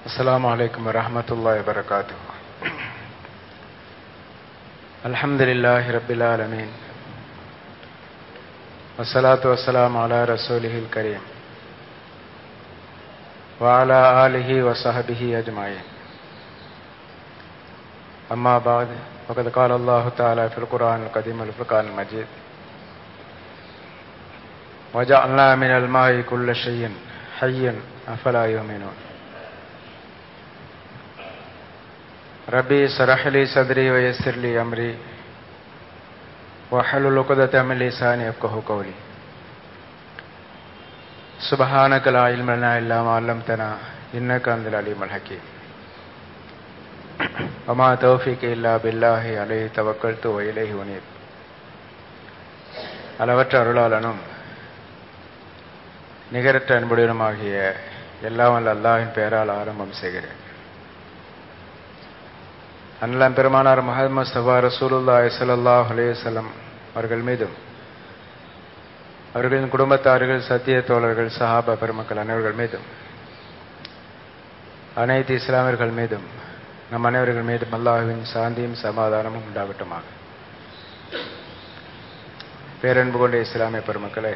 السلام عليكم ورحمة الله وبركاته. الحمد لله رب العالمين والصلاة والسلام على رسوله الكريم وعلى آله وصحبه أجمعين. أما بعد فقد قال الله تعالى في القرآن القديم والفرقان المجيد: وجعلنا من الماء كل شيء حي أفلا يؤمنون. ربي اشرح لي صدري ويسر لي أمري واحلل عقدة من لساني يفقهوا قولي. سبحانك لا علم لنا إلا ما علمتنا إنك أنت العليم الحكيم. وما توفيقي إلا بالله عليه توكلت وإليه أنيب. அளவற்ற அருளாளனும் நிகரற்ற அன்புடையனுமாகிய எல்லாம் வல்ல அல்லாஹ்வின் பெயரால் ஆரம்பம் செய்கிறேன். அன்லாம் பெருமானார் முஹம்மது முஸ்தபா ரசூலுல்லாஹி ஸல்லல்லாஹு அலைஹி வஸல்லம் அவர்கள் மீதும் அவர்களின் குடும்பத்தார்கள், சத்திய தோழர்கள், சஹாபா பெருமக்கள் அனைவர்கள் மீதும், அனைத்து இஸ்லாமியர்கள் மீதும், நம் அனைவர்கள் மீதும் அல்லாஹ்வின் சாந்தியும் சமாதானமும் உண்டாகட்டுமாக. பேரன்பு கொண்ட இஸ்லாமிய பெருமக்களே,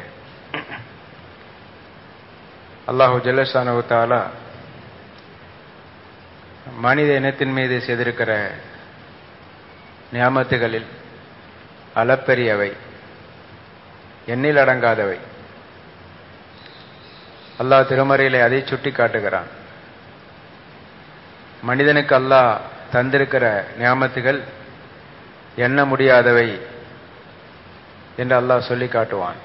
அல்லாஹு ஜல்லஷானஹு தஆலா மனித இனத்தின் மீது செய்திருக்கிற நியாமத்துகளில் அளப்பெரியவை, எண்ணில் அடங்காதவை. அல்லாஹ் திருமறையிலே அதை சுட்டி காட்டுகிறான். மனிதனுக்கு அல்லாஹ் தந்திருக்கிற நியாமத்துகள் எண்ண முடியாதவை என்று அல்லாஹ் சொல்லி காட்டுவான்.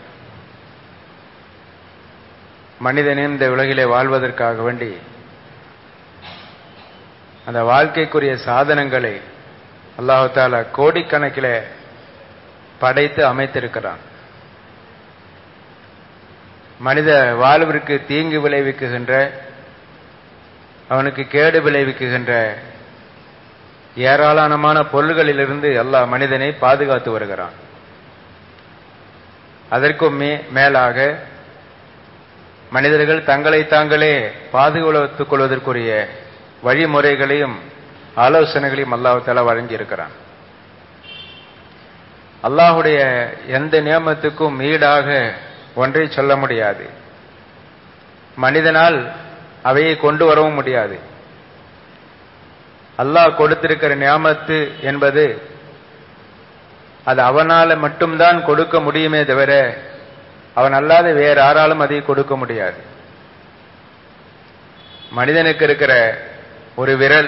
மனிதனின் இந்த உலகிலே வாழ்வதற்காக வேண்டி அந்த வாழ்க்கைக்குரிய சாதனங்களை அல்லாஹ் தஆலா கோடிக்கணக்கில் படைத்து அமைத்திருக்கிறான். மனித வாழ்விற்கு தீங்கு விளைவிக்குகின்ற, அவனுக்கு கேடு விளைவிக்குகின்ற ஏராளமான பொருள்களிலிருந்து அல்லாஹ் மனிதனை பாதுகாத்து வருகிறான். அதற்கும் மேலாக மனிதர்கள் தங்களை தாங்களே பாதுகாத்துக் கொள்வதற்குரிய வழிமுறைகளையும் ஆலோசனைகளையும் அல்லாஹ் தஆலா வழங்கி இருக்கிறான். அல்லாஹுடைய எந்த நியமத்துக்கும் ஈடாக ஒன்றை சொல்ல முடியாது. மனிதனால் அவையை கொண்டு வரவும் முடியாது. அல்லாஹ் கொடுத்திருக்கிற நியாமத்து என்பது அது அவனால மட்டும்தான் கொடுக்க முடியுமே தவிர அவன் அல்லாத வேறு யாராலும் அதை கொடுக்க முடியாது. மனிதனுக்கு இருக்கிற ஒரு விரல்,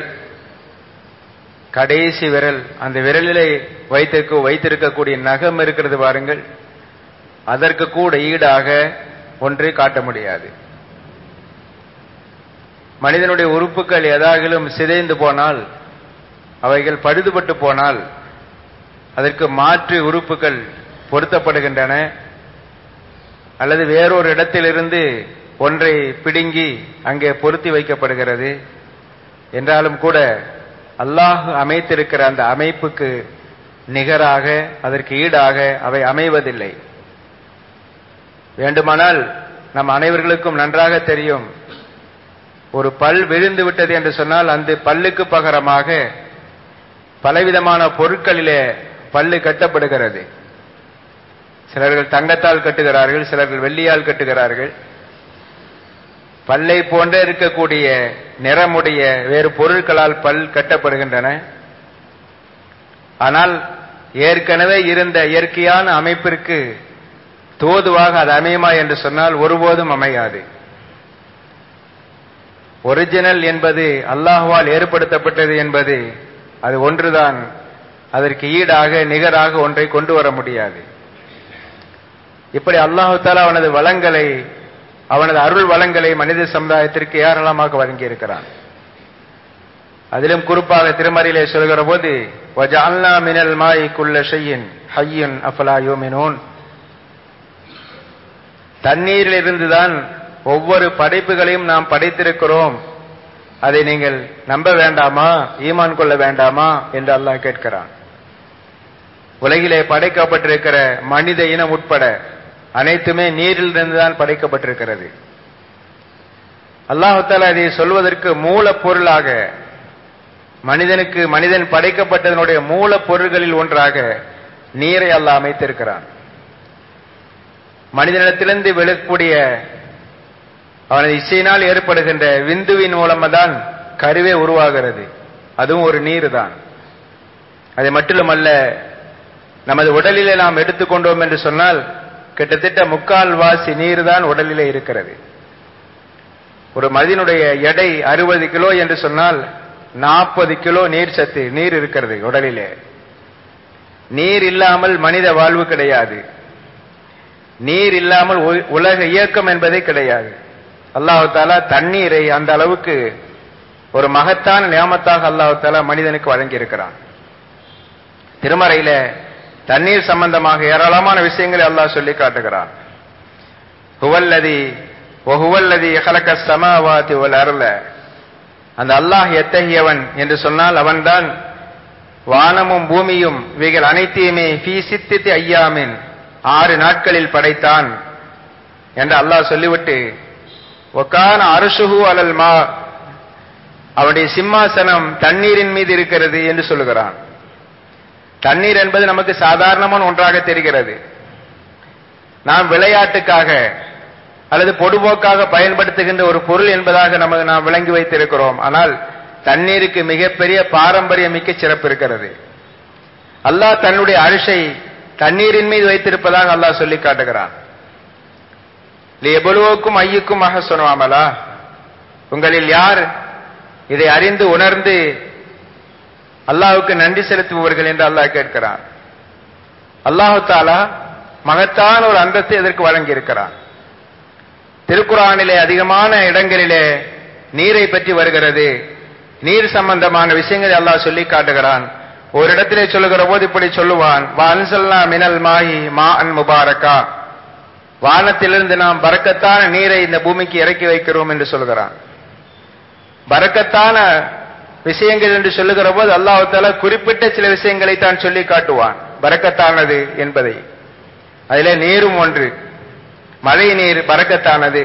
கடைசி விரல், அந்த விரலிலே வைத்திருக்கக்கூடிய நகம் இருக்கிறது பாருங்கள், அதற்கு கூட ஈடாக ஒன்றை காட்ட முடியாது. மனிதனுடைய உறுப்புகள் ஏதாகிலும் சிதைந்து போனால், அவைகள் பழுதுபட்டு போனால் அதற்கு மாற்று உறுப்புகள் பொருத்தப்படுகின்றன, அல்லது வேறொரு இடத்திலிருந்து ஒன்றை பிடுங்கி அங்கே பொருத்தி வைக்கப்படுகிறது. என்றாலும் கூட அல்லாஹ் அமைத்திருக்கிற அந்த அமைப்புக்கு நிகராக, அதற்கு ஈடாக அவை அமைவதில்லை. வேண்டுமானால் நம் அனைவர்களுக்கும் நன்றாக தெரியும், ஒரு பல் விழுந்து விட்டது என்று சொன்னால் அந்த பல்லுக்கு பகரமாக பலவிதமான பொருட்களிலே பல்லு கட்டப்படுகிறது. சிலர்கள் தங்கத்தால் கட்டுகிறார்கள், சிலர்கள் வெள்ளியால் கட்டுகிறார்கள். பல்லை போன்றே இருக்கக்கூடிய நிறமுடைய வேறு பொருட்களால் பல் கட்டப்படுகின்றன. ஆனால் ஏற்கனவே இருந்த இயற்கையான அமைப்பிற்கு தோதுவாக அது அமையுமா என்று சொன்னால் ஒருபோதும் அமையாது. ஒரிஜினல் என்பது அல்லாஹ்வால் ஏற்படுத்தப்பட்டது என்பது அது ஒன்றுதான். அதற்கு ஈடாக நிகராக ஒன்றை கொண்டு வர முடியாது. இப்படி அல்லாஹ் தஆலா அவனது வளங்களை, அவனது அருள் வளங்களை மனித சமுதாயத்திற்கு ஏராளமாக வழங்கி இருக்கிறான். அதிலும் குறிப்பாக திருமறையிலே சொல்கிற போது வஜஅல்னா மினல் மாஇ குல்ல ஷைஇன் ஹய்யின் அஃபலா யுமினூன், தண்ணீரிலிருந்துதான் ஒவ்வொரு படைப்புகளையும் நாம் படைத்திருக்கிறோம், அதை நீங்கள் நம்ப வேண்டாமா, ஈமான் கொள்ள வேண்டாமா என்று அல்லாஹ் கேட்கிறான். உலகிலே படைக்கப்பட்டிருக்கிற மனித இனம் உட்பட அனைத்துமே நீரிலிருந்துதான் படைக்கப்பட்டிருக்கிறது. அல்லாஹ் தஆலா இதை சொல்வதற்கு மூலப்பொருளாக மனிதன் படைக்கப்பட்டதனுடைய மூலப்பொருள்களில் ஒன்றாக நீரை அல்லாஹ் அமைத்திருக்கிறான். மனிதனிடத்திலிருந்து விழக்கூடிய அவனது இச்சையினால் ஏற்படுகின்ற விந்துவின் மூலம்தான் கருவே உருவாகிறது. அதுவும் ஒரு நீர் தான். அது மட்டுமல்ல, நமது உடலிலே நாம் எடுத்துக்கொண்டோம் என்று சொன்னால் கிட்டத்தட்ட 3/4 நீர் தான் உடலிலே இருக்கிறது. ஒரு மனிதனுடைய எடை 60 கிலோ என்று சொன்னால் 40 கிலோ நீர் இருக்கிறது உடலிலே. நீர் இல்லாமல் மனித வாழ்வு கிடையாது. நீர் இல்லாமல் உலக இயக்கம் என்பதே கிடையாது. அல்லாஹ் தஆலா தண்ணீரை அந்த அளவுக்கு ஒரு மகத்தான நியாமத்தாக அல்லாஹ் தஆலா மனிதனுக்கு வழங்கி இருக்கிறான். திருமறையில தண்ணீர் சம்பந்தமாக ஏராளமான விஷயங்களை அல்லாஹ் சொல்லி காட்டுகிறான். ஹுவல்லதி ஹலகஸ் ஸமாவாதி வல் அர்ல. அந்த அல்லாஹ் எத்தகையவன் என்று சொன்னால் அவன்தான் வானமும் பூமியும் இவைகள் அனைத்தையுமே ஃபீ சித்தத்தி ஐயாமின் 6 நாட்களில் படைத்தான் என்று அல்லாஹ் சொல்லிவிட்டு வகான அர்ஷுஹு அலல் மா, அவனுடைய சிம்மாசனம் தண்ணீரின் மீது இருக்கிறது என்று சொல்லுகிறான். தண்ணீர் என்பது நமக்கு சாதாரணமான ஒன்றாக தெரிகிறது. நாம் விளையாட்டுக்காக அல்லது பொதுபோக்காக பயன்படுத்துகின்ற ஒரு பொருள் என்பதாக நாம் விளங்கி வைத்திருக்கிறோம். ஆனால் தண்ணீருக்கு மிகப்பெரிய பாரம்பரியமிக்க சிறப்பு இருக்கிறது. அல்லாஹ் தன்னுடைய அரிசை தண்ணீரின் மீது வைத்திருப்பதாக அல்லாஹ் சொல்லி காட்டுகிறான். லியபுலுவக்கும் ஐயுக்கும் அஹ்ஸனு அமலா, உங்களில் யார் இதை அறிந்து உணர்ந்து அல்லாஹ்வுக்கு நன்றி செலுத்துபவர்கள் என்று அல்லாஹ் கேட்கிறான். அல்லாஹ் தஆலா மகத்தான ஒரு அந்தஸ்தை இதற்கு வழங்கி இருக்கிறான். திருக்குர்ஆனிலே அதிகமான இடங்களிலே நீரை பற்றி வருகிறது. நீர் சம்பந்தமான விஷயங்களை அல்லாஹ் சொல்லி காட்டுகிறான். ஒரு இடத்திலே சொல்லுகிற போது இப்படி சொல்லுவான், வஅன்ஸல்னா மினல் மாஹி மாஅன் முபாரக்கா, வானத்திலிருந்து நாம் பரக்கத்தான நீரை இந்த பூமிக்கு இறக்கி வைக்கிறோம் என்று சொல்கிறான். பரக்கத்தான விஷயங்கள் என்று சொல்லுகிற போது அல்லாஹ் தஆலா குறிப்பிட்ட சில விஷயங்களை தான் சொல்லி காட்டுவான் பரக்கத்தானது என்பதை. அதிலே நீரும் ஒன்று. மழை நீர் பரக்கத்தானது.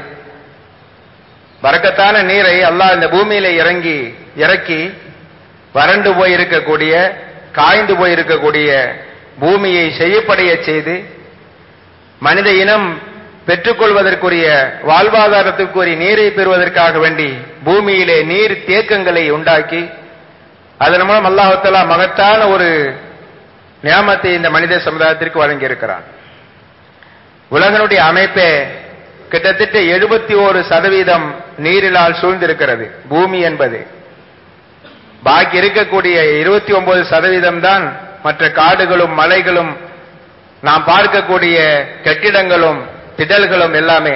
பரக்கத்தான நீரை அல்லாஹ் இந்த பூமியில இறக்கி வறண்டு போயிருக்கக்கூடிய காய்ந்து போயிருக்கக்கூடிய பூமியை செய்யப்படைய செய்து மனித இனம் பெற்றுக்கொள்வதற்குரிய வாழ்வாதாரத்துக்குரிய நீரை பெறுவதற்காக வேண்டி பூமியிலே நீர் தேக்கங்களை உண்டாக்கி அதன் மூலம் அல்லாஹ் தஆலா மகத்தான ஒரு நியாமத்தை இந்த மனித சமுதாயத்திற்கு வழங்கியிருக்கிறான். உலகனுடைய அமைப்பே கிட்டத்தட்ட 71% நீரினால் சூழ்ந்திருக்கிறது பூமி என்பது. பாக்கி இருக்கக்கூடிய 29% தான் மற்ற காடுகளும் மலைகளும் நாம் பார்க்கக்கூடிய கட்டிடங்களும் திடல்களும் எல்லாமே.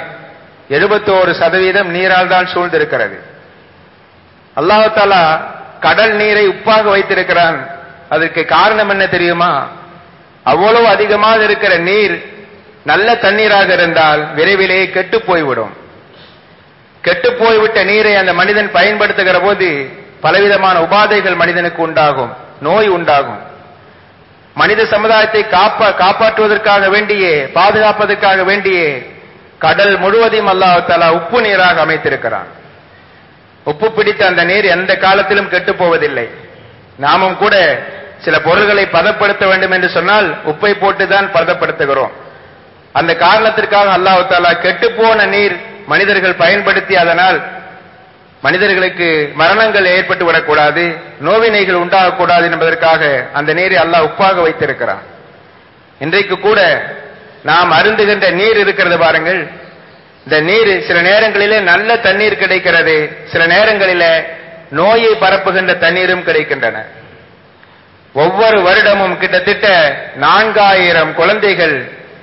71% நீரால் தான் சூழ்ந்திருக்கிறது. அல்லாஹ் தஆலா கடல் நீரை உப்பாக வைத்திருக்கிறான். அதற்கு காரணம் என்ன தெரியுமா? அவ்வளவு அதிகமாக இருக்கிற நீர் நல்ல தண்ணீராக இருந்தால் விரைவிலே கெட்டு போய்விடும். கெட்டு போய்விட்ட நீரை அந்த மனிதன் பயன்படுத்துகிற போது பலவிதமான உபாதைகள் மனிதனுக்கு உண்டாகும், நோய் உண்டாகும். மனித சமுதாயத்தை காப்பாற்றுவதற்காக வேண்டியே பாதுகாப்பதற்காக வேண்டியே கடல் முழுவதையும் அல்லாஹ் தஆலா உப்பு நீராக அமைத்திருக்கிறான். உப்பு பிடித்த அந்த நீர் எந்த காலத்திலும் கெட்டு போவதில்லை. நாமும் கூட சில பொருள்களை பதப்படுத்த வேண்டும் என்று சொன்னால் உப்பை போட்டுதான் பதப்படுத்துகிறோம். அந்த காரணத்திற்காக அல்லாஹ் தஆலா கெட்டுப்போன நீர் மனிதர்கள் பயன்படுத்தி அதனால் மனிதர்களுக்கு மரணங்கள் ஏற்பட்டு விடக்கூடாது, நோவினைகள் உண்டாகக்கூடாது என்பதற்காக அந்த நீரை அல்லாஹ் உப்பாக வைத்திருக்கிறான். இன்றைக்கு கூட நாம் அருந்துகின்ற நீர் இருக்கிறது பாருங்கள். இந்த நீர் சில நேரங்களிலே நல்ல தண்ணீர் கிடைக்கிறது, சில நேரங்களிலே நோயை பரப்புகின்ற தண்ணீரும் கிடைக்கின்றன. ஒவ்வொரு வருடமும் கிட்டத்தட்ட 4000 குழந்தைகள்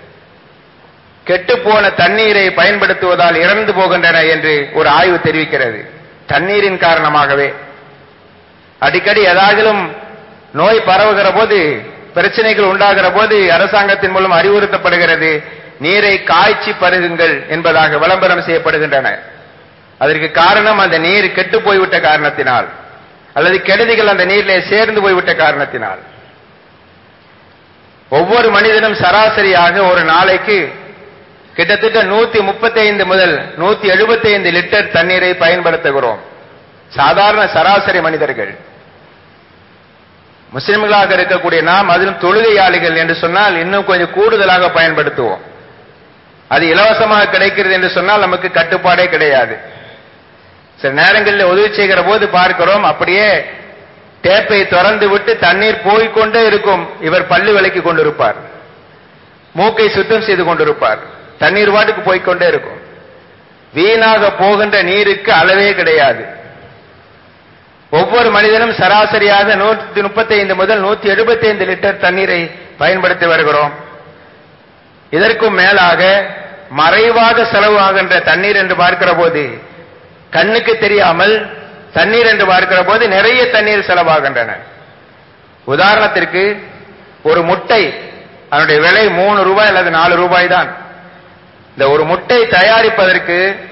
கெட்டுப்போன தண்ணீரை பயன்படுத்துவதால் இறந்து போகின்றன என்று ஒரு ஆய்வு தெரிவிக்கிறது. தண்ணீரின் காரணமாகவே அடிக்கடி ஏதாகிலும் நோய் பரவுகிற போது, பிரச்சனைகள் உண்டாகிற போது அரசாங்கத்தின் மூலம் அறிவுறுத்தப்படுகிறது, நீரை காய்ச்சி பருகுங்கள் என்பதாக விளம்பரம் செய்யப்படுகின்றன. அதற்கு காரணம் அந்த நீர் கெட்டு போய்விட்ட காரணத்தினால் அல்லது கெடுதிகள் அந்த நீரிலே சேர்ந்து போய்விட்ட காரணத்தினால். ஒவ்வொரு மனிதனும் சராசரியாக ஒரு நாளைக்கு கிட்டத்தட்ட 135 முதல் 175 லிட்டர் தண்ணீரை பயன்படுத்துகிறோம். சாதாரண சராசரி மனிதர்கள், முஸ்லிம்களாக இருக்கக்கூடிய நாம், அதிலும் தொழுகையாளிகள் என்று சொன்னால் இன்னும் கொஞ்சம் கூடுதலாக பயன்படுத்துவோம். அது இலவசமாக கிடைக்கிறது என்று சொன்னால் நமக்கு கட்டுப்பாடே கிடையாது. சில நேரங்களில் உதவி செய்கிற போது பார்க்கிறோம், அப்படியே டேப்பை திறந்து விட்டு தண்ணீர் போய்கொண்டே இருக்கும். இவர் பல்லு விளக்கி கொண்டிருப்பார், மூக்கை சுத்தம் செய்து கொண்டிருப்பார், தண்ணீர் வாட்டுக்கு போய்கொண்டே இருக்கும். வீணாக போகின்ற நீருக்கு அளவே கிடையாது. ஒவ்வொரு மனிதனும் சராசரியாக 135 முதல் 175 லிட்டர் தண்ணீரை பயன்படுத்தி வருகிறோம். இதற்கும் மேலாக மறைவாக செலவாகின்ற தண்ணீர் என்று பார்க்கிற போது, கண்ணுக்கு தெரியாமல் தண்ணீர் என்று பார்க்கிற போது நிறைய தண்ணீர் செலவாகின்றன. உதாரணத்திற்கு ஒரு முட்டை, அதனுடைய விலை 3 ரூபாய் அல்லது 4 ரூபாய் தான். இந்த ஒரு முட்டை தயாரிப்பதற்கு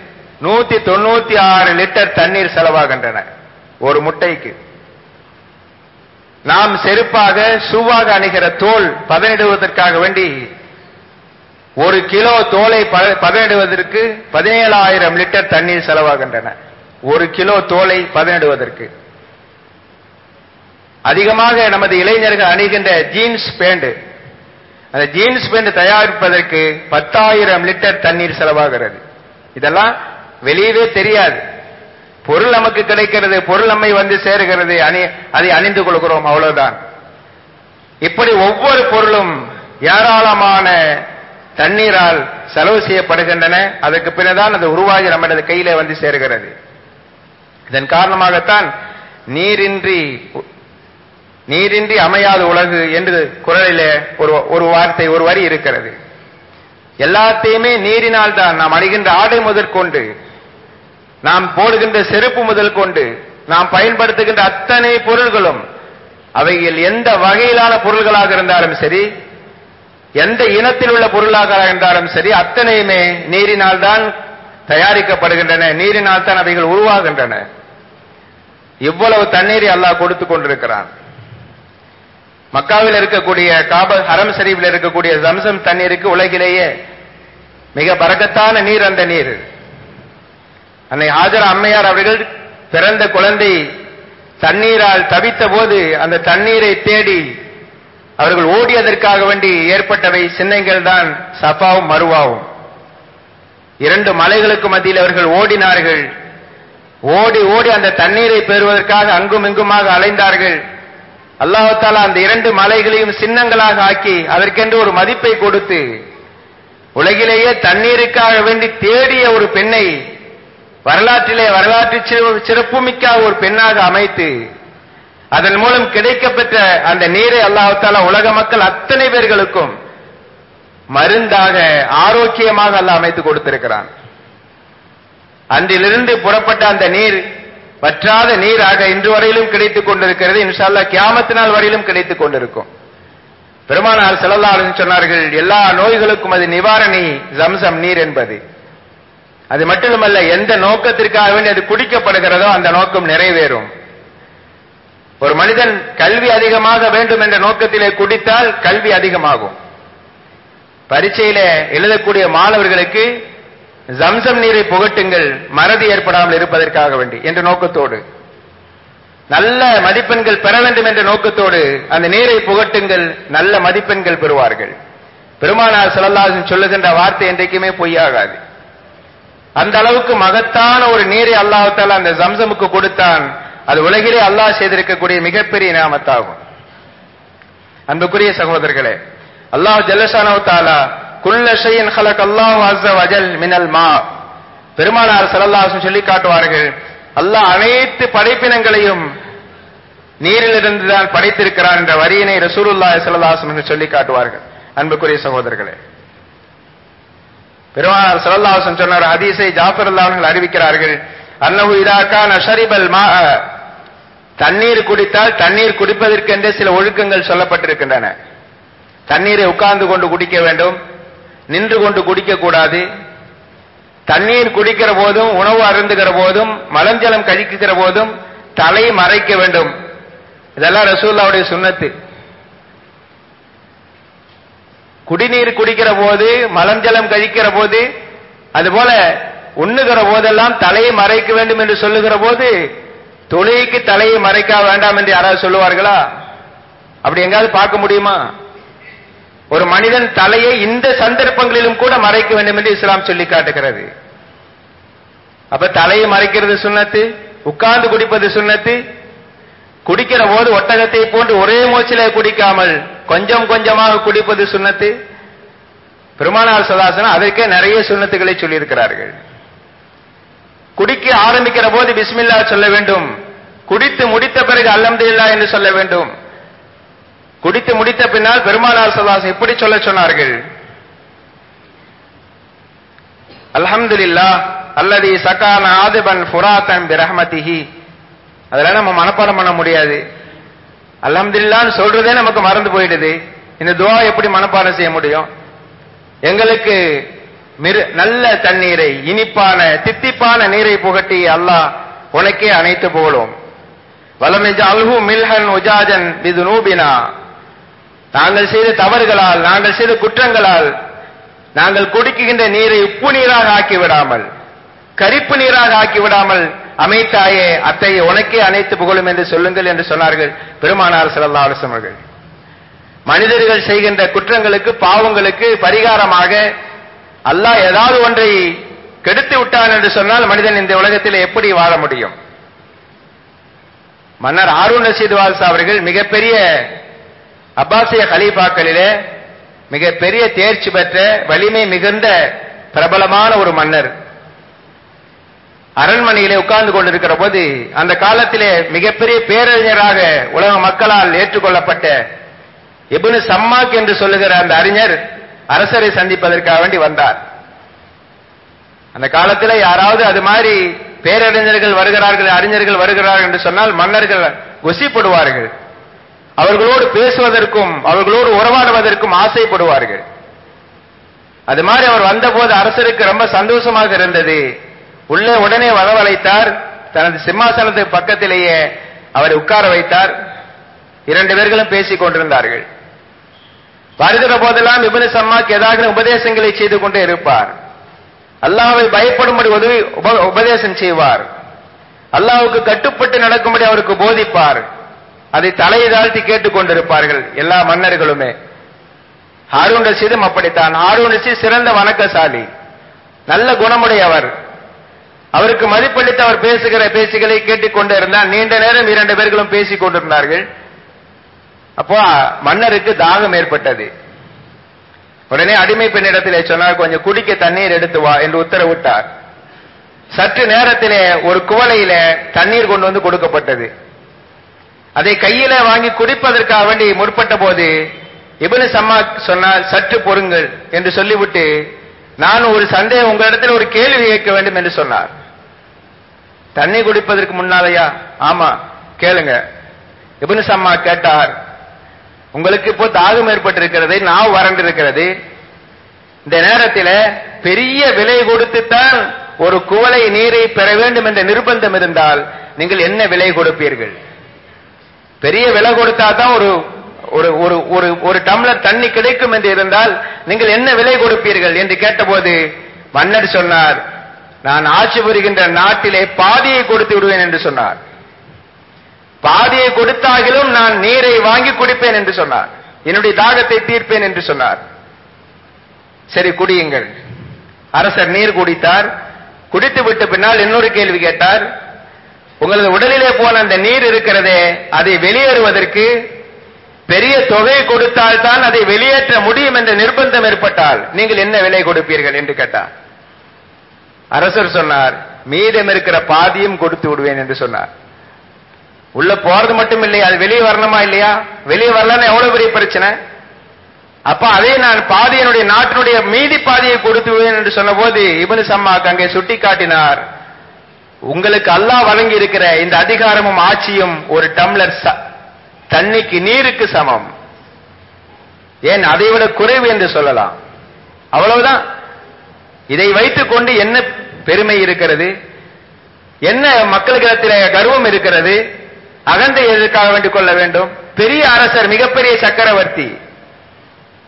196 லிட்டர் தண்ணீர் செலவாகின்றன ஒரு முட்டைக்கு. நாம் செருப்பாக ஷூவாக அணிகிற தோல் பதனிடுவதற்காக வேண்டி 1 கிலோ தோலை பதனிடுவதற்கு 17,000 லிட்டர் தண்ணீர் செலவாகின்றன. 1 கிலோ தோலை பதனிடுவதற்கு. அதிகமாக நமது இளைஞர்கள் அணிகின்ற ஜீன்ஸ் பேண்ட், அந்த ஜீன்ஸ் பேண்ட் தயாரிப்பதற்கு 10,000 லிட்டர் தண்ணீர் செலவாகிறது. இதெல்லாம் வெளியவே தெரியாது. பொருள் நமக்கு கிடைக்கிறது, பொருள் நம்மை வந்து சேருகிறது, அதை அணிந்து கொள்கிறோம், அவ்வளவுதான். இப்படி ஒவ்வொரு பொருளும் ஏராளமான தண்ணீரால் செலவு செய்யப்படுகின்றன. அதற்கு பின்னதான் அது உருவாகி நம்மளது கையிலே வந்து சேருகிறது. இதன் காரணமாகத்தான் நீரின்றி அமையாத உலகு என்று குறளிலே ஒரு வார்த்தை, ஒரு வரி இருக்கிறது. எல்லாத்தையுமே நீரினால் தான், நாம் அணிகின்ற ஆடை முதற்கொண்டு, நாம் போடுகின்ற செருப்பு முதல் கொண்டு, நாம் பயன்படுத்துகின்ற அத்தனை பொருள்களும், அவைகள் எந்த வகையிலான பொருள்களாக இருந்தாலும் சரி, எந்த இனத்தில் உள்ள பொருளாக இருந்தாலும் சரி, அத்தனையுமே நீரினால் தான் தயாரிக்கப்படுகின்றன, நீரினால் தான் அவைகள் உருவாகின்றன. இவ்வளவு தண்ணீரை அல்லாஹ் கொடுத்து கொண்டிருக்கிறான். மக்காவில் இருக்கக்கூடிய ஹரம் ஷரீஃபில் இருக்கக்கூடிய ஜம்சம் தண்ணீருக்கு உலகிலேயே மிக பரக்கத்தான நீர் அந்த நீர். அன்னை ஹாஜரா அம்மையார் அவர்கள் பிறந்த குழந்தை தண்ணீரால் தவித்த போது அந்த தண்ணீரை தேடி அவர்கள் ஓடியதற்காக வேண்டி ஏற்பட்டவை சின்னங்கள் தான் சஃபாவும் மருவாவும். 2 மலைகளுக்கு மத்தியில் அவர்கள் ஓடினார்கள். ஓடி ஓடி அந்த தண்ணீரை பெறுவதற்காக அங்கும் இங்குமாக அலைந்தார்கள். அல்லாஹ் தஆலா அந்த 2 மலைகளையும் சின்னங்களாக ஆக்கி அதற்கென்று ஒரு மதிப்பை கொடுத்து, உலகிலேயே தண்ணீருக்காக வேண்டி தேடிய ஒரு பெண்ணை வரலாற்று சிறப்புமிக்க ஒரு பெண்ணாக அமைத்து, அதன் மூலம் கிடைக்கப்பெற்ற அந்த நீரை அல்லாஹ் தஆலா உலக மக்கள் அத்தனை பேர்களுக்கும் மருந்தாக, ஆரோக்கியமாக அல்லாஹ் அமைத்து கொடுத்திருக்கிறான். அன்றிலிருந்து புறப்பட்ட அந்த நீர் வற்றாத நீராக இன்று வரையிலும் கிடைத்துக் கொண்டிருக்கிறது. இன்ஷா அல்லாஹ் கியாமத் நாள் வரையிலும் கிடைத்துக் கொண்டிருக்கும். பெருமானார் ஸல்லல்லாஹு அலைஹி வஸல்லம் சொன்னார்கள், எல்லா நோய்களுக்கும் அது நிவாரணி ஜம்சம் நீர் என்பது. அது மட்டுமல்ல, எந்த நோக்கத்திற்காக வேண்டி அது குடிக்கப்படுகிறதோ அந்த நோக்கம் நிறைவேறும். ஒரு மனிதன் கல்வி அதிகமாக வேண்டும் என்ற நோக்கத்திலே குடித்தால் கல்வி அதிகமாகும். பரீட்சையிலே எழுதக்கூடிய மாணவர்களுக்கு ஜம்சம் நீரை புகட்டுங்கள், மறதி ஏற்படாமல் இருப்பதற்காக வேண்டி என்ற நோக்கத்தோடு, நல்ல மதிப்பெண்கள் பெற வேண்டும் என்ற நோக்கத்தோடு அந்த நீரை புகட்டுங்கள், நல்ல மதிப்பெண்கள் பெறுவார்கள். பெருமானார் ஸல்லல்லாஹு அலைஹி வஸல்லம் சொல்லுகின்ற வார்த்தை என்றைக்குமே பொய்யாகாது. அந்த அளவுக்கு மகத்தான ஒரு நீரை அல்லாஹ் தஆலா அந்த ஜம்சமுக்கு கொடுத்தான். அது உலகிலே அல்லாஹ் செய்திருக்கக்கூடிய மிகப்பெரிய நியாமத்தாகும். அன்புக்குரிய சகோதரர்களே, அல்லாஹ் ஜல்லஷானஹு தஆலா குல்ல ஷைஇன் ஹலகல்லாஹு அஸ்ஸ வஜல் மினல் மா, பெருமானார் ஸல்லல்லாஹு அலைஹி வஸல்லம் சொல்லி காட்டுவார்கள், அல்லாஹ் அனைத்து படைப்பினங்களையும் நீரிலிருந்து தான் படைத்திருக்கிறார் என்ற வரியினை ரசூலுல்லாஹி ஸல்லல்லாஹு அலைஹி வஸல்லம் சொல்லி காட்டுவார்கள். அன்புக்குரிய சகோதரர்களே, பெருமானார் ஸல்லல்லாஹு அலைஹி வஸல்லம் சொன்ன ஹதீஸை ஜாஃபர் ரலியல்லாஹு அன்ஹு அறிவிக்கிறார்கள், அன்னஹு இதா கான ஷரிபல் மா, தண்ணீர் குடித்தால் தண்ணீர் குடிப்பதற்கென்றே சில ஒழுக்கங்கள் சொல்லப்பட்டிருக்கின்றன. தண்ணீரை உட்கார்ந்து கொண்டு குடிக்க வேண்டும், நின்று கொண்டு குடிக்க கூடாது. தண்ணீர் குடிக்கிற போதும், உணவு அருந்துகிற போதும், மலஞ்சலம் கழிக்குகிற போதும் தலை மறைக்க வேண்டும். இதெல்லாம் ரசூலுல்லாஹ்வுடைய சுன்னத்து. குடிநீர் குடிக்கிற போது, மலஞ்சலம் கழிக்கிற போது, அதுபோல உண்ணுகிற போதெல்லாம் தலையை மறைக்க வேண்டும் என்று சொல்லுகிற போது தொழுகைக்கு தலையை மறைக்க வேண்டாம் என்று யாராவது சொல்லுவார்களா? அப்படி எங்காவது பார்க்க முடியுமா? ஒரு மனிதன் தலையை இந்த சந்தர்ப்பங்களிலும் கூட மறைக்க வேண்டும் என்று இஸ்லாம் சொல்லி காட்டுகிறது. அப்ப தலையை மறைக்கிறது சுன்னத்து, உட்கார்ந்து குடிப்பது சுன்னத்து. குடிக்கிற போது ஒட்டகத்தை போன்று ஒரே மூச்சிலே குடிக்காமல் கொஞ்சம் கொஞ்சமாக குடிப்பது சுன்னத்து. பெருமானார் ஸல்லல்லாஹு அதற்கே நிறைய சுன்னத்துகளை சொல்லி இருக்கிறார்கள். குடிக்க ஆரம்பிக்கிற போது பிஸ்மில்லாஹ் சொல்ல வேண்டும். குடித்து முடித்த பிறகு அல்ஹம்துலில்லாஹ் என்று சொல்ல வேண்டும். குடித்து முடித்த பின்னால் பெருமானார் ஸல்லல்லாஹு இப்படி சொல்ல சொன்னார்கள், அல்ஹம்துலில்லாஹ் அல்லதி சகானா ஆதிபன் ஃபுராத்தன் பிரஹ்மதிஹி. அதெல்லாம் நம்ம மனப்பாடம் பண்ண முடியாது. அல்ஹம்துலில்லாஹ்னு சொல்றதே நமக்கு மறந்து போயிடுது. இந்த துஆ எப்படி மனப்பாடம் செய்ய முடியும்? எங்களுக்கு நல்ல தண்ணீரை, இனிப்பான தித்திப்பான நீரை புகட்டி அல்லாஹ் உனக்கே அனைத்து புகழும். வலம் யஜஅல்ஹு மில்ஹன் உஜாஜன் பிதுனூபினா. நாங்கள் செய்த தவறுகளால், நாங்கள் செய்த குற்றங்களால் நாங்கள் குடிக்கின்ற நீரை உப்பு நீராக ஆக்கி விடாமல், கரிப்பு நீராக ஆக்கி விடாமல் அமைத்தாயே, அத்தையே உனக்கே அனைத்து புகழும் என்று சொல்லுங்கள் என்று சொன்னார்கள் பெருமானார் ஸல்லல்லாஹு அலைஹி வஸல்லம் அவர்கள். மனிதர்கள் செய்கின்ற குற்றங்களுக்கு, பாவங்களுக்கு பரிகாரமாக அல்லாஹ் ஏதாவது ஒன்றை கெடுத்து விட்டான் என்று சொன்னால் மனிதன் இந்த உலகத்தில் எப்படி வாழ முடியும்? மன்னர் ஹாரூன் ரஷீத் வால்சா அவர்கள் மிகப்பெரிய அப்பாசிய கலீஃபாக்களிலே மிகப்பெரிய தேர்ச்சி பெற்ற வலிமை மிகுந்த பிரபலமான ஒரு மன்னர். அரண்மனையிலே உட்கார்ந்து கொண்டிருக்கிற போது அந்த காலத்திலே மிகப்பெரிய பேரறிஞராக உலக மக்களால் ஏற்றுக்கொள்ளப்பட்ட இப்னு சம்மாக் என்று சொல்லுகிற அந்த அறிஞர் அரசரை சந்திப்பதற்காக வேண்டி வந்தார். அந்த காலத்தில் யாராவது அது மாதிரி பேரறிஞர்கள் வருகிறார்கள், அறிஞர்கள் வருகிறார்கள் என்று சொன்னால் மன்னர்கள் கொசிப்படுவார்கள். அவர்களோடு பேசுவதற்கும் அவர்களோடு உறவாடுவதற்கும் ஆசைப்படுவார்கள். அது மாதிரி அவர் வந்தபோது அரசருக்கு ரொம்ப சந்தோஷமாக இருந்தது. உள்ளே உடனே வரவழைத்தார். தனது சிம்மாசனத்துக்கு பக்கத்திலேயே அவரை உட்கார வைத்தார். இரண்டு பேர்களும் பேசிக் கொண்டிருந்தார்கள். வருகிற போதெல்லாம் இப்னு சம்மாக் ஏதாவது உபதேசங்களை செய்து கொண்டே இருப்பார். அல்லாஹ்வை பயப்படும்படி உபதேசம் செய்வார். அல்லாஹ்வுக்கு கட்டுப்பட்டு நடக்கும்படி அவருக்கு போதிப்பார். அதை தலையை தாழ்த்தி கேட்டுக் கொண்டிருப்பார்கள் எல்லா மன்னர்களுமே. ஹாரூன் ரஷீதும் அப்படித்தான். ஹாரூன் ரஷீத் சிறந்த வணக்கசாலி, நல்ல குணமுடையவர். அவருக்கு மதிப்பளித்து அவர் பேசுகிற பேச்சுகளை கேட்டுக்கொண்டே இருந்தார். நீண்ட நேரம் இரண்டு பேர்களும் பேசிக் கொண்டிருந்தார்கள். அப்போ மன்னருக்கு தாகம் ஏற்பட்டது. உடனே அடிமை பெண்ணிடத்திலே சொன்னார், கொஞ்சம் குடிக்க தண்ணீர் எடுத்து வா என்று உத்தரவிட்டார். சற்று நேரத்திலே ஒரு குவளையில தண்ணீர் கொண்டு வந்து கொடுக்கப்பட்டது. அதை கையில வாங்கி குடிப்பதற்காக வேண்டி முற்பட்ட போது இப்னு சம்மாக் சொன்னார், சற்று பொறுங்கள் என்று சொல்லிவிட்டு, நான் ஒரு சந்தேகம், உங்களிடத்தில் ஒரு கேள்வி கேட்க வேண்டும் என்று சொன்னார். தண்ணீர் குடிப்பதற்கு முன்னாலயா? ஆமா, கேளுங்க. இப்னு சம்மாக் கேட்டார், உங்களுக்கு இப்போ தாகம் ஏற்பட்டிருக்கிறது, நாவு வறண்டிருக்கிறது. இந்த நேரத்தில் பெரிய விலை கொடுத்துத்தான் ஒரு குவளை நீரை பெற வேண்டும் என்ற நிர்பந்தம் இருந்தால் நீங்கள் என்ன விலை கொடுப்பீர்கள்? பெரிய விலை கொடுத்தா தான் ஒரு டம்ளர் தண்ணி கிடைக்கும் என்று இருந்தால் நீங்கள் என்ன விலை கொடுப்பீர்கள் என்று கேட்டபோது மன்னர் சொன்னார், நான் ஆட்சி புரிகின்ற நாட்டிலே பாதியை கொடுத்து விடுவேன் என்று சொன்னார். பாதியை கொடுத்தாகிலும் நான் நீரை வாங்கி குடிப்பேன் என்று சொன்னார். என்னுடைய தாகத்தை தீர்ப்பேன் என்று சொன்னார். சரி, குடியுங்கள். அரசர் நீர் குடித்தார். குடித்து விட்ட பின்னால் இன்னொரு கேள்வி கேட்டார், உங்களது உடலிலே போன அந்த நீர் இருக்கிறதே, அதை வெளியேறுவதற்கு பெரிய தொகை கொடுத்தால் தான் அதை வெளியேற்ற முடியும் என்ற நிர்பந்தம் ஏற்பட்டால் நீங்கள் என்ன விலை கொடுப்பீர்கள் என்று கேட்டார். அரசர் சொன்னார், மீதம் இருக்கிற பாதியும் கொடுத்து விடுவேன் என்று சொன்னார். உள்ள போறது மட்டும் இல்லையா, அது வெளியே வரணுமா இல்லையா? வெளியே வரலன்னா எவ்வளவு பெரிய பிரச்சனை. அப்ப அதே நான் பாதியனுடைய நாட்டினுடைய மீதி பாதியை கொடுத்து விடுவேன் என்று சொன்ன போது இப்னு சம்மாக் அங்கே சுட்டி காட்டினார், உங்களுக்கு அல்லாஹ் வழங்கி இருக்கிற இந்த அதிகாரமும் ஆட்சியும் ஒரு டம்ளர் தண்ணிக்கு, நீருக்கு சமம். ஏன் அதை விட குறைவு என்று சொல்லலாம். அவ்வளவுதான். இதை வைத்துக் கொண்டு என்ன பெருமை இருக்கிறது? என்ன மக்களிடத்திலே கர்வம் இருக்கிறது? அகந்தை எதற்காக வேண்டிக் கொள்ள வேண்டும்? பெரிய அரசர், மிகப்பெரிய சக்கரவர்த்தி,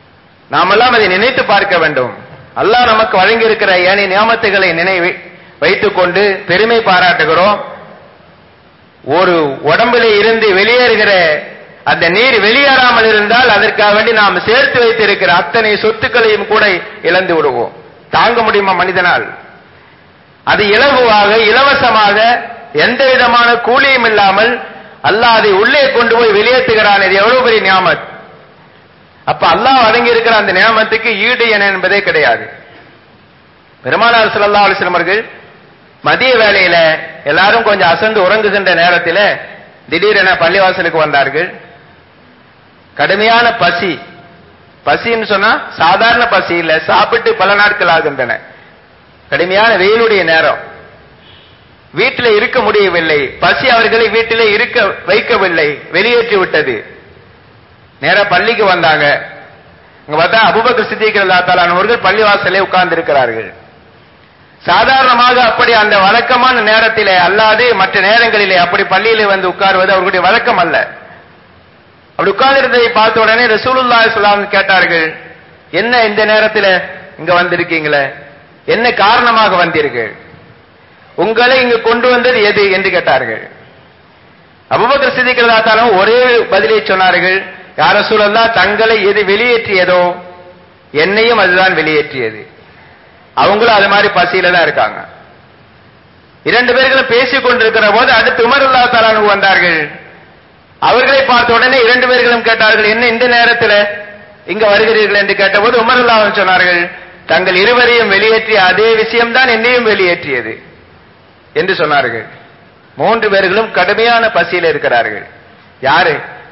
நாமெல்லாம் அதை நினைத்து பார்க்க வேண்டும். அல்லாஹ் நமக்கு வழங்கி இருக்கிற ஏனைய நியாமத்துகளை நினைவு வைத்துக் கொண்டு பெருமை பாராட்டுகிறோம். ஒரு உடம்பிலே இருந்து வெளியேறுகிற அந்த நீர் வெளியேறாமல் இருந்தால் அதற்காக வேண்டி நாம் சேர்த்து வைத்திருக்கிற அத்தனை சொத்துக்களையும் கூட இழந்து விடுவோம். தாங்க முடியுமா மனிதனால்? அது இலகுவாக இலவசமாக எந்த விதமான கூலியும் இல்லாமல் அல்லாஹ் அதை உள்ளே கொண்டு போய் வெளியேற்றுகிறான். இது எவ்வளவு பெரிய நியாமத்! அப்ப அல்லாஹ் வழங்கி இருக்கிற அந்த நியாமத்துக்கு ஈடு என என்பதே கிடையாது. பெருமானார் ஸல்லல்லாஹு அலைஹி வஸல்லம் அவர்கள் மதிய வேளையில எல்லாரும் கொஞ்சம் அசந்து உறங்குகின்ற நேரத்தில் திடீரென பள்ளிவாசலுக்கு வந்தார்கள். கடுமையான பசி. பசின்னு சொன்னா சாதாரண பசி இல்ல, சாப்பிட்டு பல நாட்கள் ஆகின்றன. கடுமையான வெயிலுடைய நேரம். வீட்டில் இருக்க முடியவில்லை. பசி அவர்களை வீட்டிலே இருக்க வைக்கவில்லை, வெளியேற்றி விட்டது. நேரா பள்ளிக்கு வந்தாங்க. அங்க பார்த்தா அபூபக்கர் சித்திக் ரலியல்லாஹு தஆலா அவர்கள் பள்ளிவாசலே உட்கார்ந்து இருக்கிறார்கள். சாதாரணமாக அப்படி அந்த வழக்கமான நேரத்திலே அல்லாது மற்ற நேரங்களிலே அப்படி பள்ளியிலே வந்து உட்கார்வது அவர்களுடைய வழக்கம் அல்ல. அப்படி உட்கார்ந்திருந்ததை பார்த்த உடனே ரசூலுல்லாஹி ஸல்லல்லாஹு அலைஹி வஸல்லம் கேட்டார்கள், என்ன இந்த நேரத்தில் இங்க வந்திருக்கீங்களே, என்ன காரணமாக வந்தீர்கள், உங்களை இங்கு கொண்டு வந்தது எது என்று கேட்டார்கள். அபூபக்கர் சித்திக் ரலியல்லாஹு தஆலா ஒரே பதிலை சொன்னார்கள், யா ரசூலல்லாஹ், தங்களை எது வெளியேற்றியதோ என்னையும் அதுதான் வெளியேற்றியது. அவங்களும் அது மாதிரி பசியில தான் இருக்காங்க. இரண்டு பேர்களும் பேசிக் கொண்டிருக்கிற போது அடுத்து உமர் ரலியல்லாஹு தஆலா அன்ஹு வந்தார்கள். அவர்களை பார்த்த உடனே இரண்டு பேர்களும் கேட்டார்கள், என்ன இந்த நேரத்தில் இங்க வருகிறீர்கள் என்று கேட்டபோது உமர் ரலியல்லாஹு அன்ஹு சொன்னார்கள், தங்கள் இருவரையும் வெளியேற்றிய அதே விஷயம்தான் என்னையும் வெளியேற்றியது என்று சொன்னார்கள். மூன்று பேர்களும் கடுமையான பசியில் இருக்கிறார்கள். யாரு?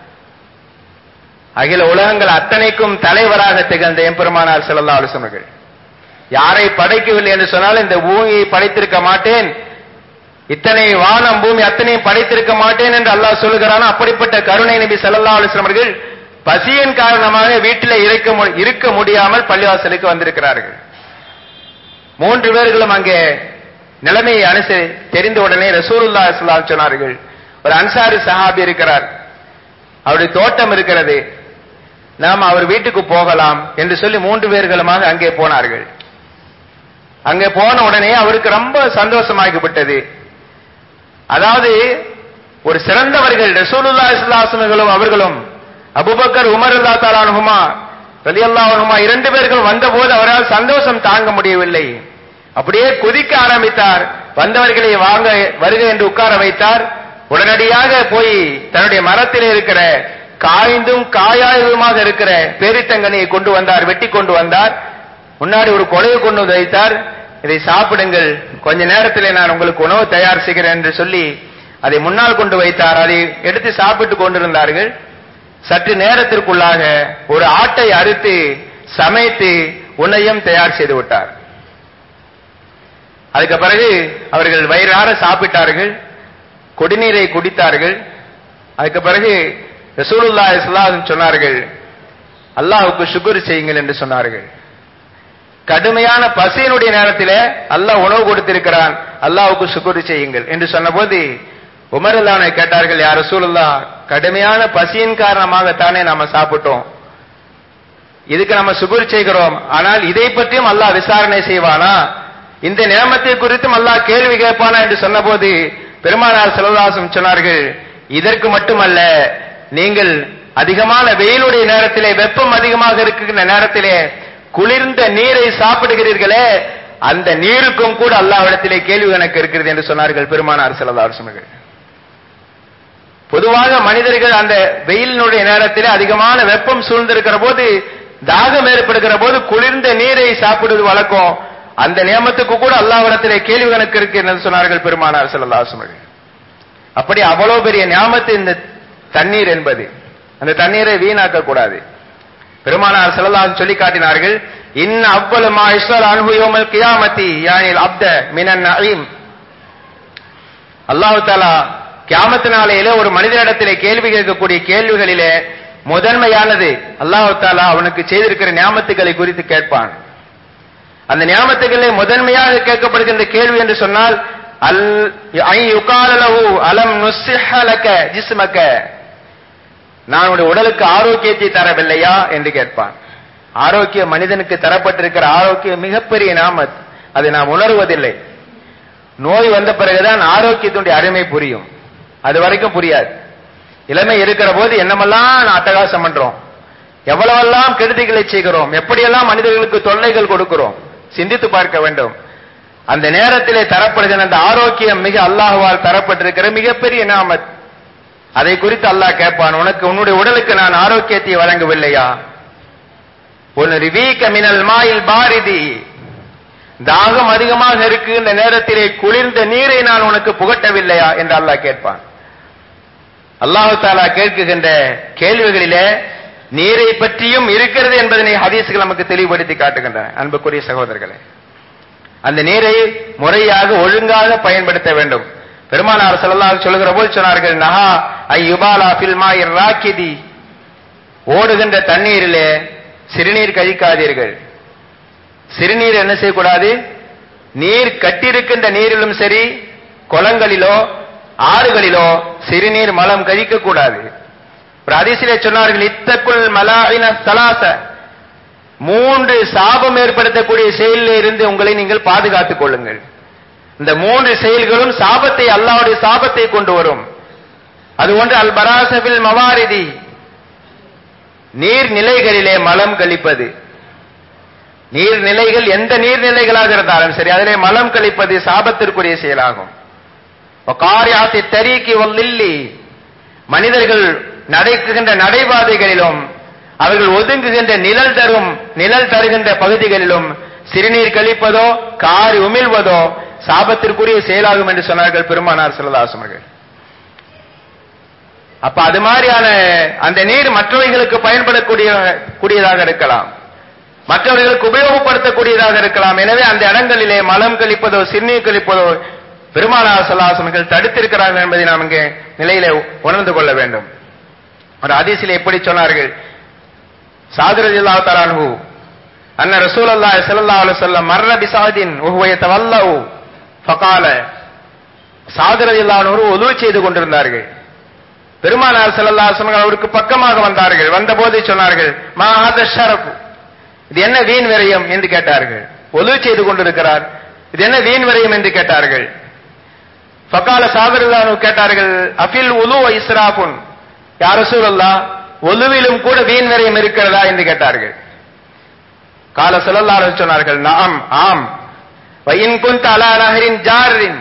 அகில உலகங்கள் அத்தனைக்கும் தலைவராக திகழ்ந்த எம்பெருமானார் ஸல்லல்லாஹு அலைஹி வஸல்லம் அவர்கள். யாரை படைக்கவில்லை என்று சொன்னால் இந்த பூமியை படைத்திருக்க மாட்டேன், இத்தனை வானம் பூமி அத்தனையும் படைத்திருக்க மாட்டேன் என்று அல்லாஹ் சொல்லுகிறான். அப்படிப்பட்ட கருணை நபி ஸல்லல்லாஹு அலைஹி வஸல்லம் அவர்கள் பசியின் காரணமாக வீட்டில் இருக்க முடியாமல் பள்ளிவாசலுக்கு வந்திருக்கிறார்கள். மூன்று பேர்களும் அங்கே நிலைமையை தெரிந்த உடனே ரசூலுல்லாஹி ஸல்லல்லாஹு அலைஹி வஸல்லம் சொன்னார்கள், ஒரு அன்சாரி சஹாபி இருக்கிறார், அவருடைய தோட்டம் இருக்கிறது, நாம் அவர் வீட்டுக்கு போகலாம் என்று சொல்லி மூன்று பேர்களுமாக அங்கே போனார்கள். அங்கே போன உடனே அவருக்கு ரொம்ப சந்தோஷமாகிவிட்டது. அதாவது ஒரு சிறந்தவர்கள் ரசூலுல்லாஹி ஸல்லல்லாஹு அலைஹி வஸல்லம் அவர்களும் அபூபக்கர் உமர் ரலியல்லாஹு தஆலா அன்ஹுமா ரலியல்லாஹு அன்ஹுமா இரண்டு பேர்கள் வந்தபோது அவரால் சந்தோஷம் தாங்க முடியவில்லை. அப்படியே குதிக்க ஆரம்பித்தார். வந்தவர்களை வாங்க வருக என்று உட்கார வைத்தார். உடனடியாக போய் தன்னுடைய மரத்திலே இருக்கிற காய்ந்தும் காயாயுமாக இருக்கிற பேரித்தங்கனியை கொண்டு வந்தார், வெட்டி கொண்டு வந்தார். முன்னாடி ஒரு கொலையை கொண்டு வந்து வைத்தார். இதை சாப்பிடுங்கள், கொஞ்ச நேரத்திலே நான் உங்களுக்கு உணவு தயார் செய்கிறேன் என்று சொல்லி அதை முன்னால் கொண்டு வைத்தார். அதை எடுத்து சாப்பிட்டு கொண்டிருந்தார்கள். சற்று நேரத்திற்குள்ளாக ஒரு ஆட்டை அறுத்து சமைத்து உணவையும் தயார் செய்து விட்டார். அதுக்கு பிறகு அவர்கள் வயிறார சாப்பிட்டார்கள், குடிநீரை குடித்தார்கள். அதுக்கு பிறகு ரசூலுல்லாஹி ஸல்லல்லாஹு அலைஹி வஸல்லம் சொன்னார்கள், அல்லாஹ்வுக்கு ஷுக்ர் செய்யுங்கள் என்று சொன்னார்கள். கடுமையான பசியினுடைய நேரத்தில் அல்லாஹ் உணவு கொடுத்திருக்கிறான், அல்லாஹ்வுக்கு ஷுக்ர் செய்யுங்கள் என்று சொன்னபோது உமர் ரலியல்லாஹு அன்ஹு கேட்டார்கள், யா ரசூலுல்லாஹ், கடுமையான பசியின் காரணமாகத்தானே நாம சாப்பிட்டோம், இதுக்கு நம்ம ஷுக்ர் செய்கிறோம், ஆனால் இதை பற்றியும் அல்லாஹ் விசாரணை செய்வானா, இந்த நியமத்தை குறித்தும் அல்லாஹ் கேள்வி கேட்பானா என்று சொன்னபோது பெருமானார் ஸல்லல்லாஹு அலைஹி வஸல்லம் சொன்னார்கள், இதற்கு மட்டுமல்ல, நீங்கள் அதிகமான வெயிலுடைய நேரத்திலே, வெப்பம் அதிகமாக இருக்கின்ற நேரத்திலே குளிர்ந்த நீரை சாப்பிடுகிறீர்களே, அந்த நீருக்கும் கூட அல்லாஹ்விடத்திலே கேள்வி கணக்கு இருக்கிறது என்று சொன்னார்கள் பெருமானார் ஸல்லல்லாஹு அலைஹி வஸல்லம். பொதுவாக மனிதர்கள் அந்த வெயிலினுடைய நேரத்திலே அதிகமான வெப்பம் சூழ்ந்திருக்கிற போது, தாகம் ஏற்படுகிற போது குளிர்ந்த நீரை சாப்பிடுவது வழக்கம். அந்த நியமத்துக்கு கூட அல்லாஹ்விடத்திலே கேள்வி கணக்கு இருக்கு என்று சொன்னார்கள் பெருமானார் ஸல்லல்லாஹு அலைஹி வஸல்லம். அப்படி அவ்வளவு பெரிய நியமத்து இந்த தண்ணீர் என்பது. அந்த தண்ணீரை வீணாக்க கூடாது. பெருமானார் ஸல்லல்லாஹு அலைஹி வஸல்லம் சொல்லி காட்டினார்கள், இன் அவ்வளவு மா யஸ்அல் அன்ஹு யௌமல் கியாமத்தி யானில் அப்த மினன் நஈம். அல்லாஹ் தஆலா கியாமத் நாளையிலே ஒரு மனிதனிடத்திலே கேள்வி கேட்கக்கூடிய கேள்விகளிலே முதன்மையானது அல்லாஹ் தஆலா அவனுக்கு செய்திருக்கிற நியாமத்துகளை குறித்து கேட்பான். அந்த நியாமத்துகளை முதன்மையாக கேட்கப்படுகின்ற கேள்வி என்று சொன்னால் அலம் நுஸ்ஸிஹ லக ஜிஸ்மக, நான் உடைய உடலுக்கு ஆரோக்கியத்தை தரவில்லையா என்று கேட்பான். ஆரோக்கியம் மனிதனுக்கு தரப்பட்டிருக்கிற ஆரோக்கியம் மிகப்பெரிய நாமத். அதை நாம் உணர்வதில்லை. நோய் வந்த பிறகுதான் ஆரோக்கியத்தினுடைய அருமை புரியும். அது வரைக்கும் புரியாது. இளமை இருக்கிற போது என்னமெல்லாம் அட்டகாசம் பண்றோம், எவ்வளவெல்லாம் கெடுதிகளை செய்கிறோம், எப்படியெல்லாம் மனிதர்களுக்கு தொல்லைகள் கொடுக்கிறோம், சிந்தித்து பார்க்க வேண்டும். அந்த நேரத்திலே தரப்படுகிற அந்த ஆரோக்கியம் மிக அல்லாஹ்வால் தரப்பட்டிருக்கிற மிகப்பெரிய நாமத். அதை குறித்து அல்லாஹ் கேட்பான், உனக்கு உன்னுடைய உடலுக்கு நான் ஆரோக்கியத்தை வழங்கவில்லையா? ஒன்னு ரிவீக மினல் மாயில் பாரிதி, தாகம் அதிகமாக இருக்கு, இந்த நேரத்திலே குளிர்ந்த நீரை நான் உனக்கு புகட்டவில்லையா என்று அல்லாஹ் கேட்பான். அல்லாஹ் தஆலா கேட்கின்ற கேள்விகளிலே நீரை பற்றியும் இருக்கிறது என்பதனை ஹதீஸ்கள் நமக்கு தெளிவுபடுத்தி காட்டுகின்றன. அன்புக்குரிய சகோதரர்களே, அந்த நீரை முறையாக ஒழுங்காக பயன்படுத்த வேண்டும். பெருமானார் ஸல்லல்லாஹு அலைஹி சொல்லுகிற போது சொன்னார்கள், நஹா ஐயுபாலா ஃபில் மாயிர் ராக்கிதி, ஓடுகின்ற தண்ணீரிலே சிறுநீர் கழிக்காதீர்கள். சிறுநீர் என்ன செய்யக்கூடாது? நீர் கட்டியிருக்கின்ற நீரிலும் சரி, குளங்களிலோ ஆறுகளிலோ சிறுநீர் மலம் கழிக்க கூடாது. ஒரு ஹதீஸிலே சொன்னார்கள், இத்தக்குல் மலாயின ஸலாஸ, 3 சாபம் ஏற்படுத்தக்கூடிய செயலில் இருந்து உங்களை நீங்கள் பாதுகாத்துக் கொள்ளுங்கள். இந்த 3 செயல்களும் சாபத்தை, அல்லாஹ்வுடைய சாபத்தை கொண்டு வரும். அது ஒன்று அல் பராசபில் மவாரிதி, நீர்நிலைகளிலே மலம் கழிப்பது. நீர்நிலைகள் எந்த நீர்நிலைகளாக இருந்தாலும் சரி, அதிலே மலம் கழிப்பது சாபத்திற்குரிய செயலாகும். காரியாத்தி தரீக்கி வல்லில்லி, மனிதர்கள் நடக்குகின்ற நடைபாதைகளிலும் அவர்கள் ஒதுங்குகின்ற நிழல் தருகின்ற பகுதிகளிலும் சிறுநீர் கழிப்பதோ காரி உமிழ்வதோ சாபத்திற்குரிய செயலாகும் என்று சொன்னார்கள் பெருமானார் ஸல்லல்லாஹு அலைஹி வஸல்லம். அப்ப அது மாதிரியான அந்த நீர் மற்றவைகளுக்கு பயன்படக்கூடியதாக இருக்கலாம், மற்றவர்களுக்கு உபயோகப்படுத்தக்கூடியதாக இருக்கலாம். எனவே அந்த இடங்களிலே மலம் கழிப்பதோ சிறுநீர் கழிப்பதோ பெருமானார் ஸல்லல்லாஹு அலைஹி வஸல்லம் தடுத்திருக்கிறார்கள் என்பதை நாம் இங்கே நிலையிலே உணர்ந்து கொள்ள வேண்டும். ஒரு ஹதீஸிலே எப்படி சொன்னார்கள், சாத் ரலியல்லாஹு தஆலா அன்ஹு அன்ன ரசூலுல்லாஹி ஸல்லல்லாஹு அலைஹி வஸல்லம் மர்ர பிஸாதின் வஹுவ யதவல்லஹு ஃபகால, சாத் ரலியல்லாஹு அன்ஹு வுது செய்து கொண்டிருந்தார்கள். பெருமானார் ஸல்லல்லாஹு அலைஹி வஸல்லம் அவருக்கு பக்கமாக வந்தார்கள். வந்தபோது சொன்னார்கள், மா ஹாத ஷரஃப், இது என்ன வீண் விரயம் என்று கேட்டார்கள். வுது செய்து கொண்டிருக்கிறார், இது என்ன வீண் விரயம் என்று கேட்டார்கள். ஃபகால சாத் ரலியல்லாஹு அன்ஹு கேட்டார்கள், அஃபில் வுது வ இஸ்ராஃபுன், யா ரசூலல்லாஹ், ஒலுவிலும் கூட வீண் விரயம் இருக்கிறதா என்று கேட்டார்கள். கால ஸல்லல்லாஹு அலைஹி சொன்னார்கள், நஅம், ஆம். வயின் குன்த அலா நஹரின் ஜாரின்,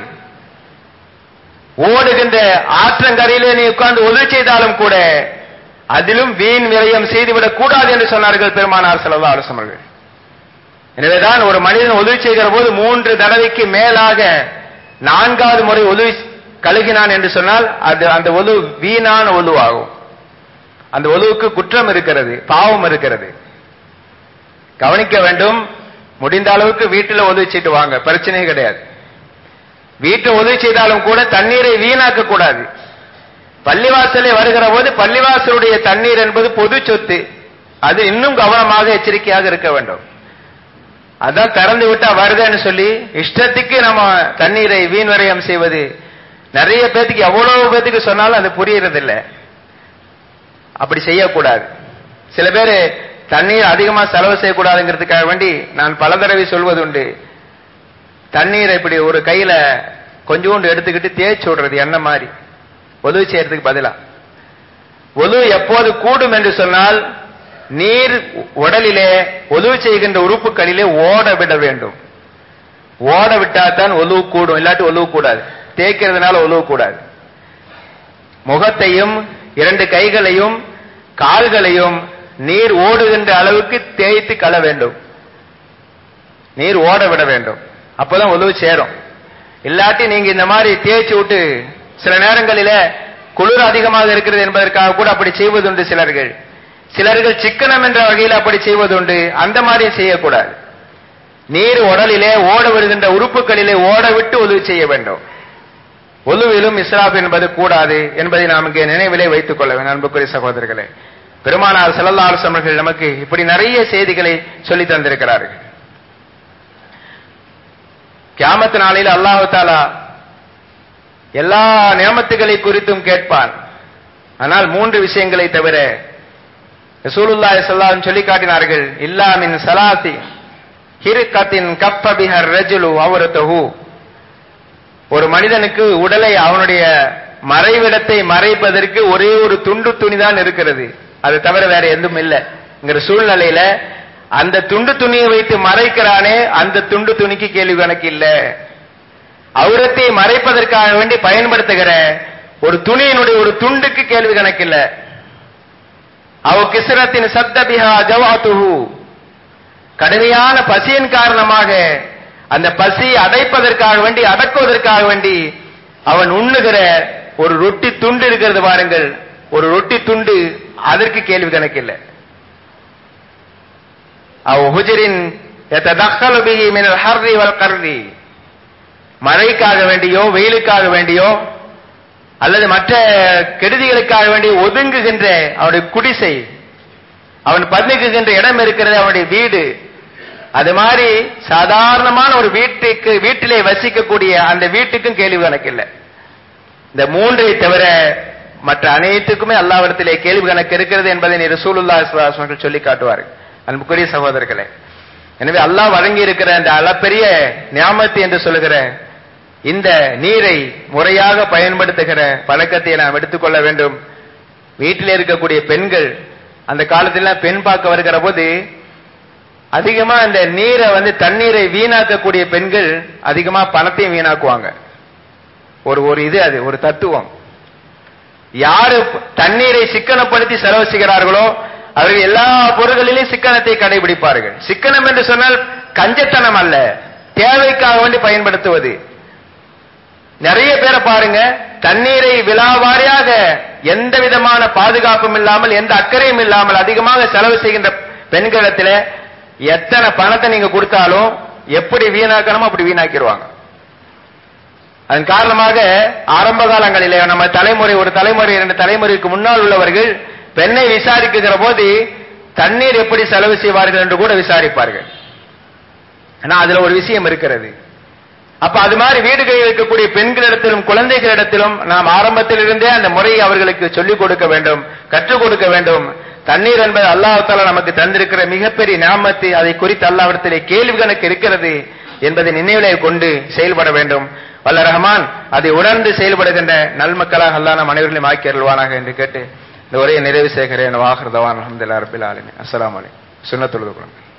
ஓடுகின்ற ஆற்றங்கரையிலே நீ உட்கார்ந்து ஒலு செய்தாலும் கூட அதிலும் வீண் விரயம் செய்துவிடக் கூடாது என்று சொன்னார்கள் பெருமானார் ஸல்லல்லாஹு அலைஹி வஸல்லம். எனவேதான் ஒரு மனிதன் ஒலு செய்கிற போது 3 தடவைக்கு மேலாக 4வது முறை ஒலு கழுகினான் என்று சொன்னால் அது அந்த ஒலு வீணான ஒலு ஆகும். அந்த ஒலுவுக்கு குற்றம் இருக்கிறது, பாவம் இருக்கிறது. கவனிக்க வேண்டும். முடிந்த அளவுக்கு வீட்டில் ஒலு செய்து வாங்க, பிரச்சனையே கிடையாது. வீட்டில் ஒலு செய்தாலும் கூட தண்ணீரை வீணாக்க கூடாது. பள்ளிவாசலே வருகிற போது பள்ளிவாசலுடைய தண்ணீர் என்பது பொது சொத்து, அது இன்னும் கவனமாக எச்சரிக்கையாக இருக்க வேண்டும். அதான் திறந்து விட்டா வருதுன்னு சொல்லி இஷ்டத்துக்கு நம்ம தண்ணீரை வீண் விரயம் செய்வது நிறைய பேத்துக்கு, எவ்வளவு பேத்துக்கு சொன்னாலும் அது புரியறதில்லை. அப்படி செய்யக்கூடாது. சில பேர் தண்ணீர் அதிகமா செலவு செய்யக்கூடாதுங்கிறதுக்காக வேண்டி நான் பல தடவை சொல்வது உண்டு, தண்ணீரை இப்படி ஒரு கையில கொஞ்சோண்டு எடுத்துக்கிட்டு தேய்ச்சி விடுறது என்ன மாதிரி ஒலு செய்யறதுக்கு பதிலா. ஒலு எப்போது கூடும் என்று சொன்னால், நீர் உடலிலே ஒலு செய்கின்ற உறுப்புகளிலே ஓட விட வேண்டும். ஓட விட்டாதான் ஒலு கூடும், இல்லாட்டி ஒலு கூடாது. தேய்க்கிறதுனால ஒலு கூடாது. முகத்தையும் 2 கைகளையும் கால்களையும் நீர் ஓடுகின்ற அளவுக்கு தேய்த்து கழ வேண்டும். நீர் ஓட விட வேண்டும், அப்பதான் ஒலு சேரும். இல்லாட்டி நீங்க இந்த மாதிரி தேய்ச்சி விட்டு, சில நேரங்களில குளிர் அதிகமாக இருக்கிறது என்பதற்காக கூட அப்படி செய்வதுண்டு சிலர்கள் சிக்கனம் என்ற வகையில் அப்படி செய்வதுண்டு. அந்த மாதிரி செய்யக்கூடாது. நீர் உடலிலே ஓட விடுகின்ற உறுப்புகளிலே ஓட விட்டு ஒலு செய்ய வேண்டும். ஒலுவிலும் இஸ்ராப் என்பது கூடாது என்பதை நாம் இங்கே நினைவிலே வைத்துக் கொள்ள வேண்டும். அன்புக்குரிய சகோதரர்களே, பெருமானார் ஸல்லல்லாஹு அலைஹி வஸல்லம் நமக்கு இப்படி நிறைய செய்திகளை சொல்லி தந்திருக்கிறார்கள். கியாமத் நாளில் அல்லாஹ் தஆலா எல்லா நியமத்துகளை குறித்தும் கேட்பான். ஆனால் 3 விஷயங்களை தவிர ரசூலுல்லாஹி ஸல்லல்லாஹு அலைஹி வஸல்லம் சொல்லி காட்டினார்கள், இல்லா மின் ஸலாத்தி ஹிர்கத்தின் கஃப பிஹர் ரஜுலு அவரதஹு. ஒரு மனிதனுக்கு உடலை அவனுடைய மறைவிடத்தை மறைப்பதற்கு ஒரே ஒரு துண்டு துணி தான் இருக்கிறது, அது தவிர வேற எதுவும் இல்லைங்கிற சூழ்நிலையில அந்த துண்டு துணியை வைத்து மறைக்கிறானே, அந்த துண்டு துணிக்கு கேள்வி கணக்கு இல்ல. அவுரத்தை மறைப்பதற்காக வேண்டி பயன்படுத்துகிற ஒரு துணியினுடைய ஒரு துண்டுக்கு கேள்வி கணக்கு இல்ல. அவ கிஸ்ரத்தின் சத்தபிஹா ஜவாத்துஹு, கடுமையான பசியின் காரணமாக அந்த பசியை அடைப்பதற்காக வேண்டி அடக்குவதற்காக வேண்டி அவன் உண்ணுகிற ஒரு ரொட்டி துண்டு இருக்கிறது பாருங்கள், ஒரு ரொட்டி துண்டு, அதற்கு கேள்வி கணக்கு இல்லை. அவ் ஹுஜரின் யததக்கலு பிஹி மினல் ஹர்ரி வல் கர்ரி, மழைக்காக வேண்டியோ வெயிலுக்காக வேண்டியோ அல்லது மற்ற கெடுதிகளுக்காக வேண்டி ஒதுங்குகின்ற அவனுடைய குடிசை, அவன் பதுங்குகின்ற இடம் இருக்கிறது அவனுடைய வீடு. அது மாதிரி சாதாரணமான ஒரு வீட்டிலே வசிக்கக்கூடிய அந்த வீட்டுக்கும் கேள்வி கணக்கு இல்லை. இந்த மூன்றை தவிர மற்ற அனைத்துக்குமே அல்லாஹ்விடத்திலே கேள்வி கணக்கு இருக்கிறது என்பதை ரசூலுல்லாஹி ஸல்லல்லாஹு அலைஹி வஸல்லம் சொல்லி காட்டுவார்கள். அன்புக்குரிய சகோதரர்களே, எனவே அல்லாஹ் வழங்கி இருக்கிற அந்த அளப்பெரிய நியாமத்து என்று சொல்லுகிற இந்த நீரை முறையாக பயன்படுத்துகிற பழக்கத்தை நாம் எடுத்துக்கொள்ள வேண்டும். வீட்டில் இருக்கக்கூடிய பெண்கள், அந்த காலத்தில் பெண் பார்க்க வருகிற போது அதிகமா இந்த நீரை தண்ணீரை வீணாக்கக்கூடிய பெண்கள் அதிகமா பணத்தையும் வீணாக்குவாங்க. ஒரு இது, அது ஒரு தத்துவம். யாரு தண்ணீரை சிக்கனப்படுத்தி செலவு செய்கிறார்களோ அவர்கள் எல்லா பொருள்களிலும் சிக்கனத்தை கடைபிடிப்பார்கள். சிக்கனம் என்று சொன்னால் கஞ்சத்தனம் அல்ல, தேவைக்காக வேண்டி பயன்படுத்துவது. நிறைய பேரை பாருங்க, தண்ணீரை விலாவாரியாக எந்த விதமான பாதுகாப்பும் இல்லாமல் எந்த அக்கறையும் இல்லாமல் அதிகமாக செலவு செய்கின்ற பெண்களிடத்துல எத்தனை பணத்தை நீங்க கொடுத்தாலும் எப்படி வீணாக்கணுமோ அப்படி வீணாக்கிடுவாங்க. அதன் காரணமாக ஆரம்ப காலங்களிலே நம்ம தலைமுறை, ஒரு தலைமுறை 2 தலைமுறைக்கு முன்னால் உள்ளவர்கள் பெண்ணை விசாரிக்கிற போது தண்ணீர் எப்படி செலவு செய்வார்கள் என்று கூட விசாரிப்பார்கள். ஆனா அதுல ஒரு விஷயம் இருக்கிறது. அப்ப அது மாதிரி வீடுகளில் இருக்கக்கூடிய பெண்களிடத்திலும் குழந்தைகளிடத்திலும் நாம் ஆரம்பத்திலிருந்தே அந்த முறையை அவர்களுக்கு சொல்லிக் கொடுக்க வேண்டும், கற்றுக் கொடுக்க வேண்டும். தண்ணீர் என்பது அல்லாஹ் தஆலா நமக்கு தந்திருக்கிற மிகப்பெரிய நியாமத்து, அதை குறித்து அல்லாஹ்விடத்திலே கேள்வி கணக்கு இருக்கிறது என்பதை நினைவிலே கொண்டு செயல்பட வேண்டும். வல்ல ரஹ்மான் அதை உணர்ந்து செயல்படுகின்ற நல்மக்களாக அல்லாஹ் நம் அனைவர்களையும் ஆக்கி அருள்வானாக என்று கேட்டு இந்த உரையை நிறைவு செய்கிறேன். வாஹிர் தவான் அல்ஹம்துலில்லாஹி ரப்பில் ஆலமீன். அஸ்ஸலாமு அலைக்கும். சுன்னத்துல் குர்ஆன்.